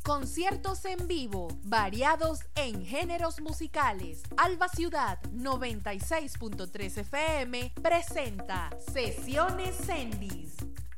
conciertos en vivo, variados en géneros musicales. Alba Ciudad 96.3 FM presenta Sesiones Sendis.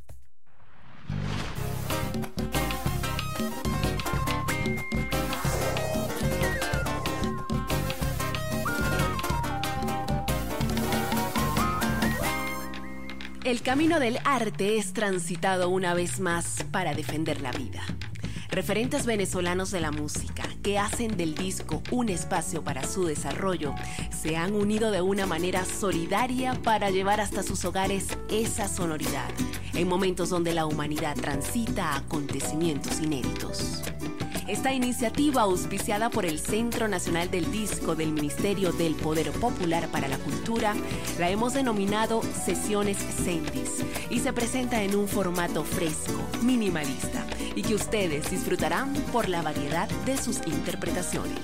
El camino del arte es transitado una vez más para defender la vida. Referentes venezolanos de la música que hacen del disco un espacio para su desarrollo se han unido de una manera solidaria para llevar hasta sus hogares esa sonoridad en momentos donde la humanidad transita acontecimientos inéditos. Esta iniciativa, auspiciada por el Centro Nacional del Disco del Ministerio del Poder Popular para la Cultura, la hemos denominado Sesiones Sendis y se presenta en un formato fresco, minimalista y que ustedes disfrutarán por la variedad de sus interpretaciones.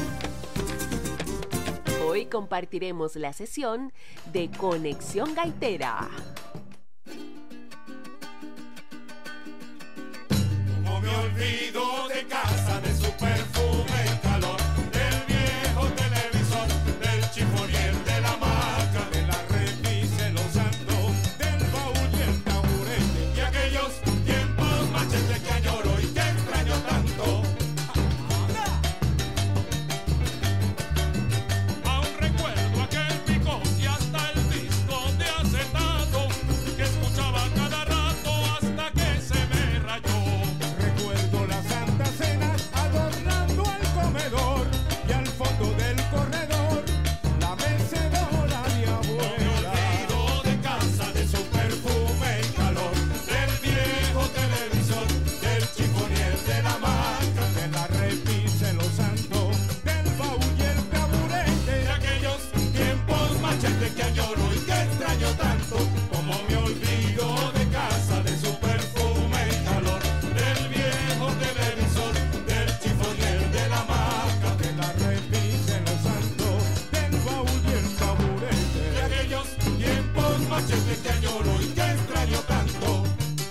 Hoy compartiremos la sesión de Conexión Gaitera. No me olvido de casa, de su perfume y calor, del viejo televisor, del chifonier, de la hamaca, de la repisa en los santos, del baúl y el taburete, y aquellos tiempos machetes que añoro y que extraño tanto. Aún recuerdo aquel picón y hasta el disco de acetato que escuchaba cada rato hasta que se me rayó. Recuerdo la Santa Cena adornando el comedor y al fondo del corredor la mecedora de abuela. No me olvido de casa, de su perfume y calor, del viejo televisor, del chifonier, de la hamaca, de la repisa en los santos, del baúl y el taburete, de aquellos tiempos machetes que añoro y que extraño tanto. Como me olvido de casa, de su perfume y calor, del viejo televisor, del chifonier, de la hamaca, de la repisa en los santos, del baúl y el taburete, de aquellos tiempos machetes que añoro y que extraño tanto.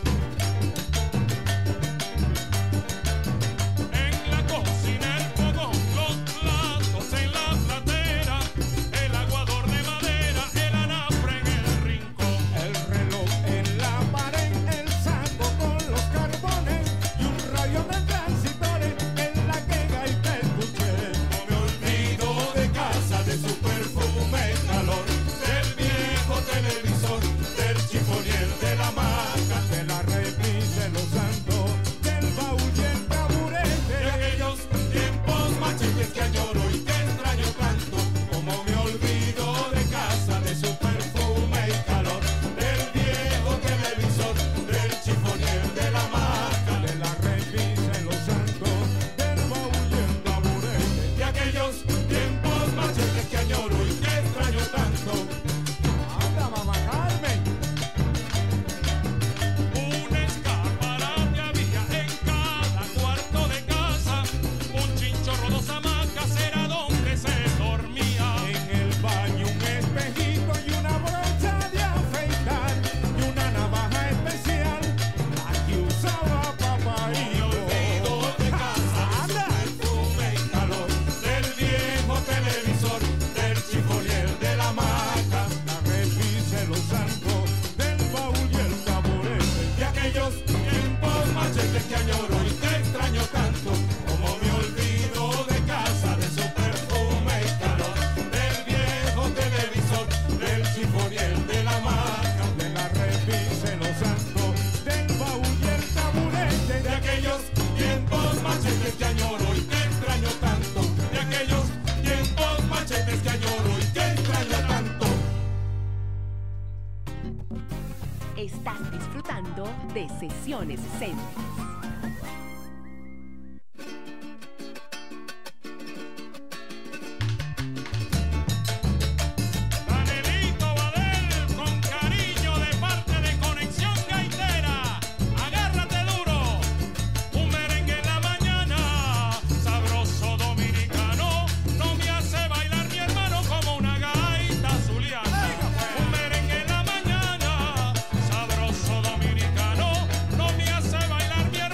En la cocina el fogón, los platos en la platera, el aguador de madera, el anafre en el rincón, el reloj en la pared, el saco con los carbones y un rayo de transitores en la que gaita escuché. No me olvido de casa, de su perfume y calor, del viejo televisor, del chifonier, de la hamaca, de la repisa en los santos, del baúl y el taburete, de aquellos tiempos machetes que añoro y que extraño tanto. Como me olvido de casa, de su perfume y calor, del viejo televisor, del chifonier, de la hamaca, de la repisa en los santos, del baúl y el taburete, de aquellos tiempos machetes que añoro y que extraño tanto. ¡Anda, mamá Carmen! Un escaparate había en cada cuarto de casa, un chinchorro, dos hamacas era donde se dormía. En el baño un espejito y una brocha de afeitar y una navaja especial, la que usaba papaíto. No me olvido de casa, de su perfume y calor, del viejo televisor, del chifonier, de la hamaca, la repisa en los santos, del baúl y el taburete, de aquellos tiempos machetes que añoro y que extraño tanto. Como me olvido de casa, de su perfume y calor, del viejo televisor, del chifonier, de la hamaca, de la repisa en los santos, del baúl y el taburete, de aquellos tiempos machetes que añoro y que extraño tanto, de aquellos tiempos machetes que añoro y que extraño tanto. Estás disfrutando de Sesiones Sendis. Danielito Badel, con cariño de parte de Conexión Gaitera. Agárrate duro, un merengue en la mañana, sabroso dominicano, no me hace bailar mi hermano como una gaita zuliana. Un merengue en la mañana, sabroso dominicano, no me hace bailar mi hermano.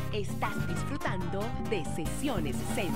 Estás disfrutando de Sesiones Zen.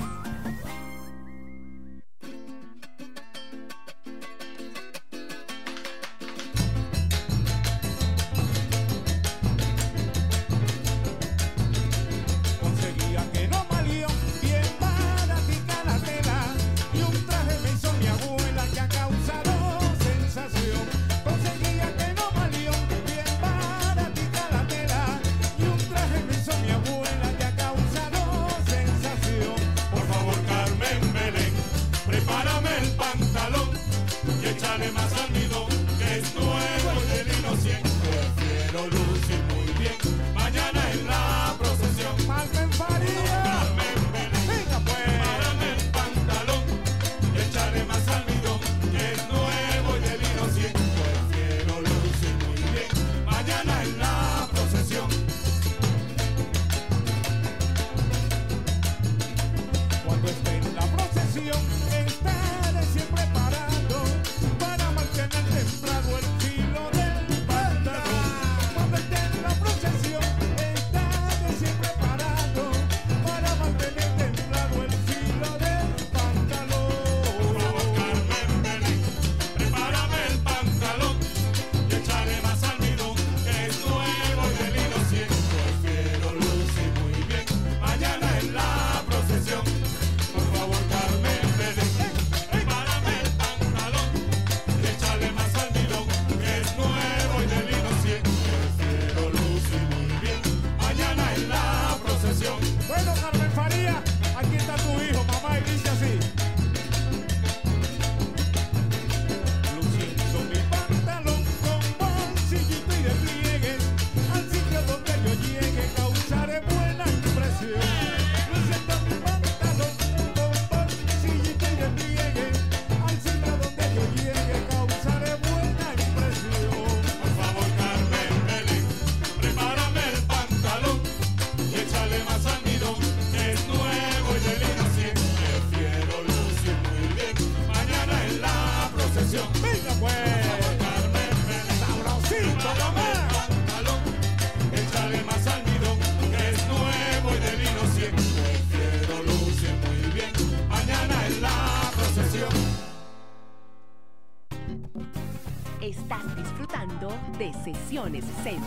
Estás disfrutando de Sesiones Zen.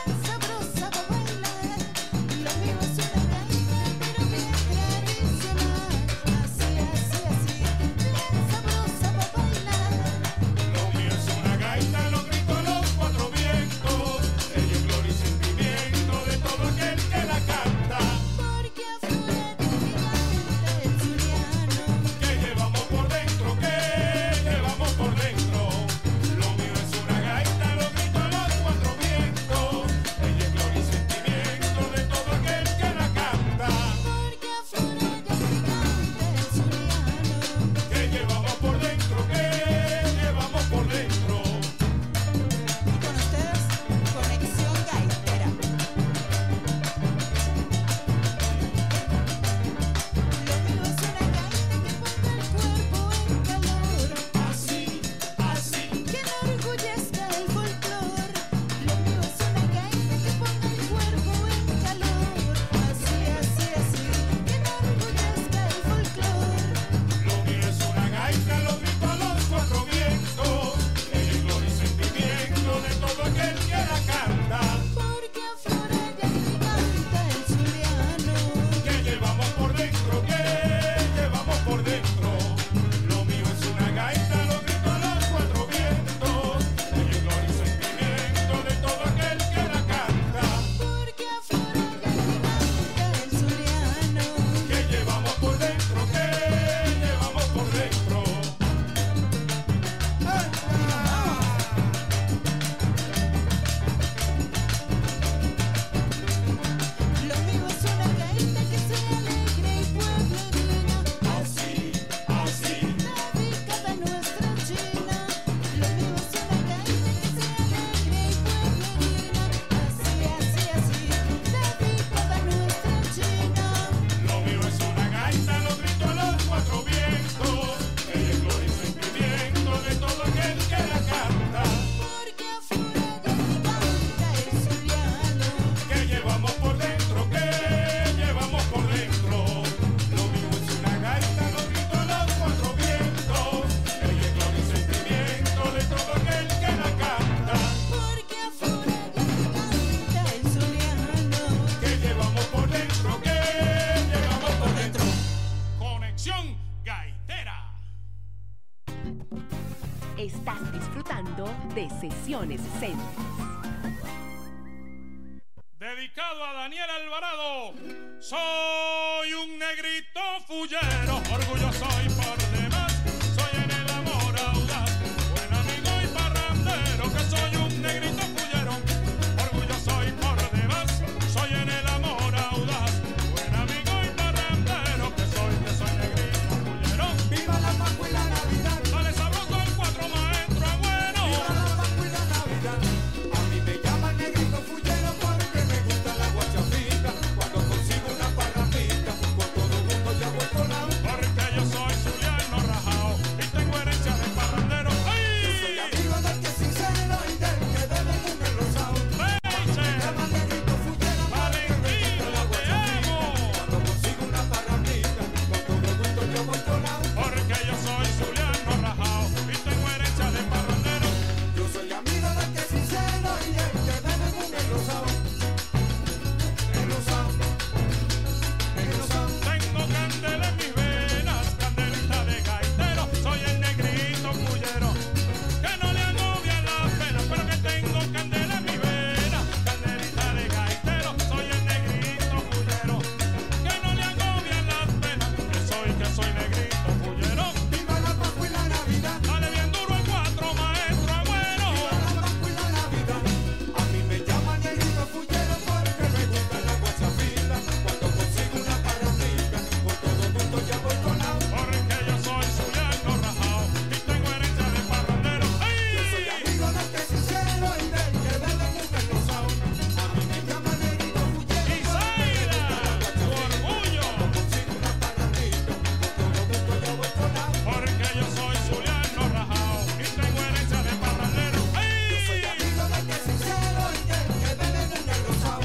Lo mío es una gaita, pero bien tradicional. Conexión Gaitera. Estás disfrutando de Sesiones Sendis. Dedicado a Daniel Alvarado. Soy un negrito fullero, orgulloso y por demás. Soy en el amor audaz, buen amigo y parrandero. Que soy un negrito fullero, orgulloso y por demás. Soy en el amor audaz, buen amigo y parrandero. Que soy negrito fullero. Viva la Pascua y la Navidad. Dale sabroso al cuatro maestro abuelo. Viva la Pascua y la Navidad. A mí me llaman negrito fullero porque me gusta la guachafita. Cuando consigo una parrafita, con todo el mundo ya voy colado. Porque yo soy zuliano rajao y tengo herencia de parrandero. ¡Ay! Yo soy amigo del que es sincero y del que bebe un enrosado. ¡Leche! Me llaman negrito fullero porque me gusta la guachafita. Cuando consigo una parrafita, con todo el mundo ya voy colado. Porque yo soy zuliano rajao y tengo herencia de parrandero. Yo soy amigo del que es sincero y del que bebe un enrosado. Enrosado. Tengo candela en mis venas, candelita de gaitero. Soy el negrito fullero que no le agobia la pena, pero que tengo candela en mis venas, candelita de gaitero. Soy el negrito fullero que no le agobia la pena. Que soy negrito fullero. Viva la Pascua y la Navidad. Dale bien duro al cuatro maestro abuelo. Viva la Pascua y la Navidad. A mí me llaman negrito fullero porque me gusta la guachafita. Cuando consigo una parrafita, con todo el mundo ya voy colado. Porque yo soy zuliano rajao y tengo herencia de parrandero. Yo soy amigo del que es sincero y del que bebe un enrosado. A mí me llaman negrito fullero porque me Isaira, gusta la tu guachafita. orgullo. Cuando consigo una parrafita, con todo el mundo ya voy colado. Porque yo soy zuliano rajao y tengo herencia de parrandero. Yo soy amigo del que es sincero y del que bebe un enrosado.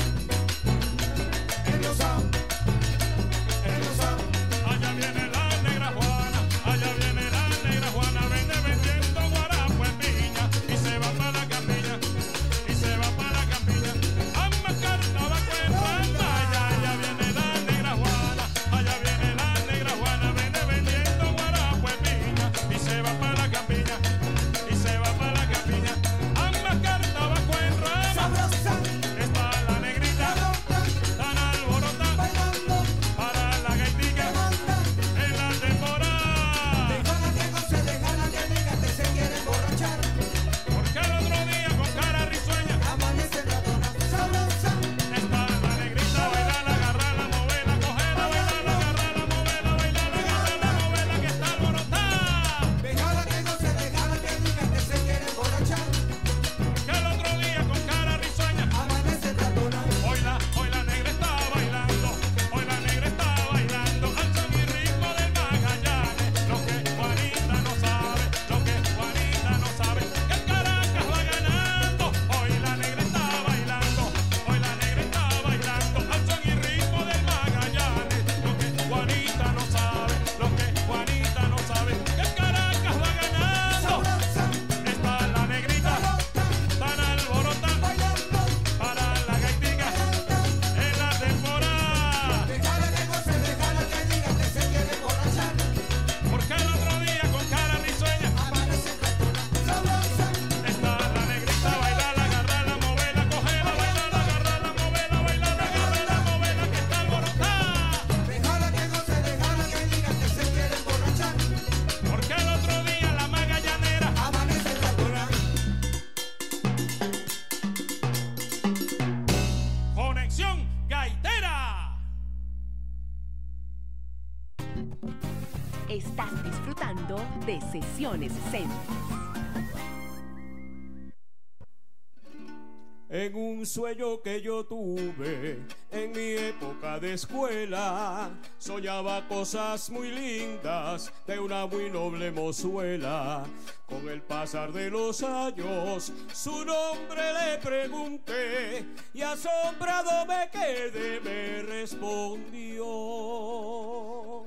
Enrosado. Enrosado. Allá viene la negra Juana, allá viene la negra Juana, vende vendiendo guarapo en piña y se va para la campiña, y se va para la campiña. A mascar tabaco en rata, allá viene la negra Juana, allá viene la negra Juana, vende vendiendo guarapo en piña y se va para la campiña, y se va para la campiña. A mascar tabaco en rata, Sabrosa. está la negrita, tan alborota Bailando. para la gaitica Anda. en la temporada. Déjala que goce, déjala que diga que se quiere emborrachar. Porque el otro día con cara risueña Amanece ratona sabrosa. está la negrita, bailala, agarrala, movela, cogela, bailala, agarrala, movela, bailala, agarrala, movela, que está alborotada. Déjala que goce, déjala que diga que se quiere emborrachar. Porque el otro día con cara risueña Amanece ratona. hoy la negra está bailando, hoy la negra está bailando al son y ritmo del Magallanes. Lo que Juanita no sabe, lo que Juanita no sabe, que el Caracas va ganando. Hoy la negra está bailando, hoy la negra está bailando al son y ritmo del Magallanes. Lo que Juanita no sabe, lo que Juanita no sabe, que el Caracas va ganando. Sabrosa. Está la negrita tan alborota Bailando. para la gaitica en la temporada. Déjala que goce, déjala que diga que se quiere emborrachar. Porque el otro día con cara risueña Amanece ratona sabrosa. está la negrita, bailala, agarrala, movela, cogela, bailala, agarrala, movela, bailala, agarrala, movela, que está alborotada. Déjala que goce, déjala que diga que se quiere emborrachar. Porque el otro día la magallanera Amanece ratona. Conexión Gaitera. Estás disfrutando de Sesiones Sendis. En un sueño que yo tuve en mi época de escuela, soñaba cosas muy lindas de una muy noble mozuela. Con el pasar de los años, su nombre le pregunté y asombrado me quedé, me respondió: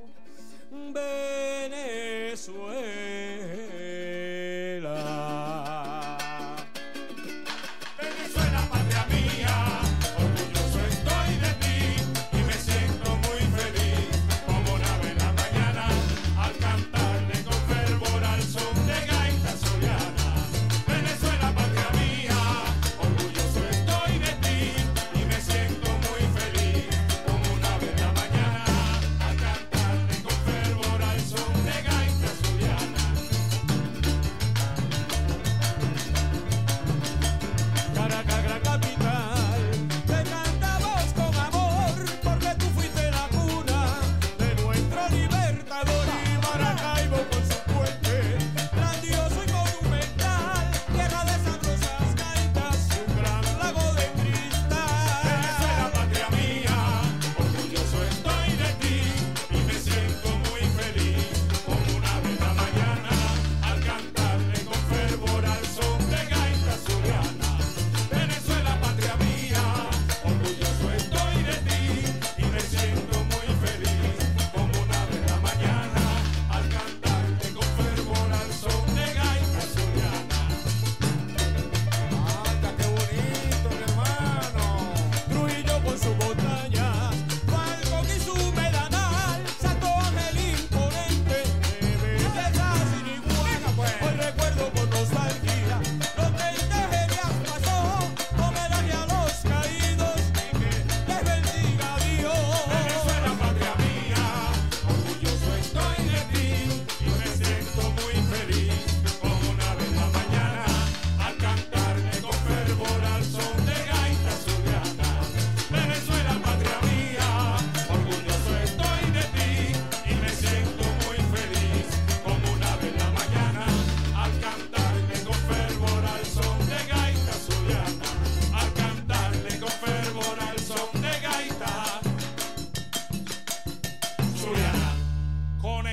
Venezuela. Venezuela, patria mía, orgulloso estoy de ti y me siento muy feliz como nave en la mañana.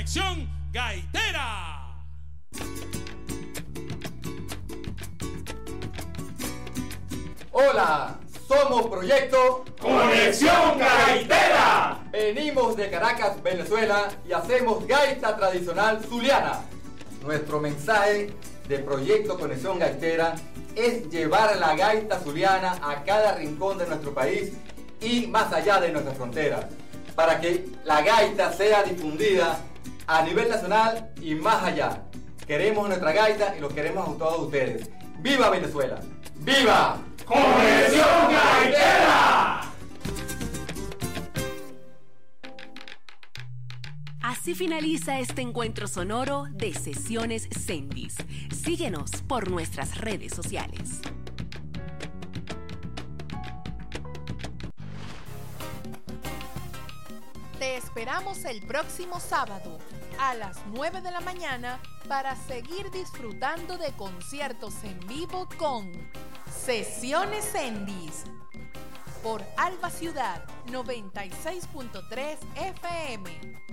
Conexión Gaitera. Hola, somos Proyecto Conexión Gaitera. Venimos de Caracas, Venezuela y hacemos gaita tradicional zuliana. Nuestro mensaje de Proyecto Conexión Gaitera es llevar la gaita zuliana a cada rincón de nuestro país y más allá de nuestras fronteras, para que la gaita sea difundida a nivel nacional y más allá. Queremos nuestra gaita y lo queremos a todos ustedes. ¡Viva Venezuela! ¡Viva Conexión Gaitera! Así finaliza este encuentro sonoro de Sesiones Sendis. Síguenos por nuestras redes sociales. Te esperamos el próximo sábado a las 9 de la mañana para seguir disfrutando de conciertos en vivo con Sesiones Sendis por Alba Ciudad 96.3 FM.